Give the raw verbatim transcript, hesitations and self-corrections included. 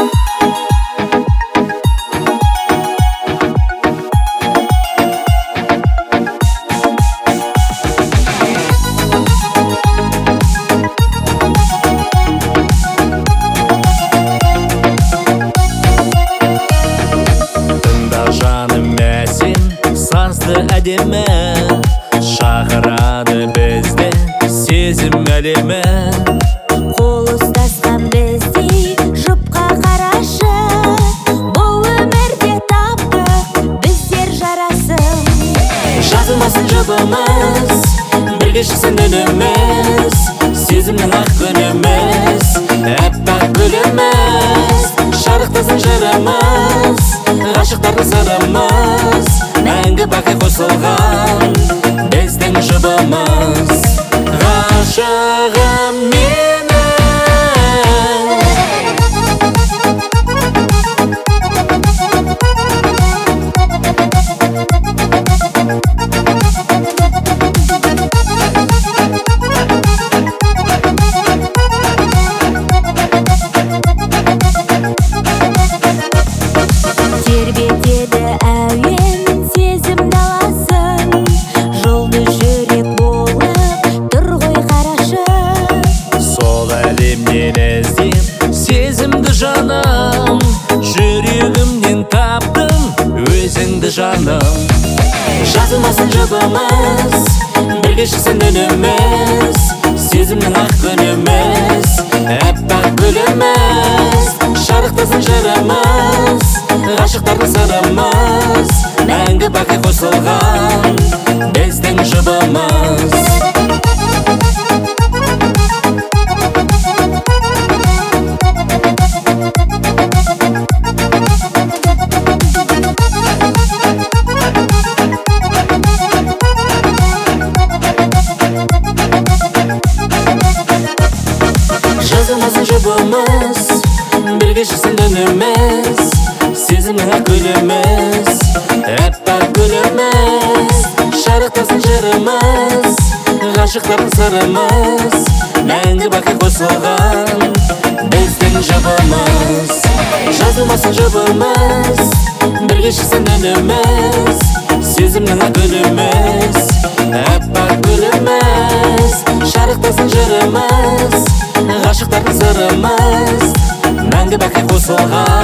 Әдемі шақырады бізді сезім әлемі. Қол ұстасқан біздей жұпқа қарашы, бұл өмірде таптық біздер жарасым. Жазылмасын жұбымыз, бірге шықсын үніміз, сезімнің ақ күніміз, әппақ гүліміз. Шарықтасын жырымыз, ғашықтардың сырымыз, мәңгі бақи қосылған біздің жұбымыз. Ғашығым менің, тербетеді әуен сезім даласын, жұлдыз жүрек болып тұр ғой қарашы. сол әлемнен іздеп сезімді жаным, жүрегімнен таптым өзіңді жаным. Жазылмасын жұбымыз, бірге шықсын үніміз, сезімнің ақ күніміз, әппақ гүліміз. Шарықтасын жырымыз, ғашықтардың сырымыз, мәңгі бақи қосылған біздің жұбымыз. Жазылмасын жұбымыз, бірге шықсын үніміз, сезімнің ақ гүліміз, әппақ гүліміз. Шарықтасын жырымыз, ғашықтардың сырымыз, мәңгі бақи қосылған біздің жұбымыз. Жазылмасын жұбымыз, бірге шықсын үніміз, сезімнің ақ гүліміз, әппақ гүліміз. Шарықтасын жырымыз, ғашықтардың сырымыз, мәңгі бақи қосылған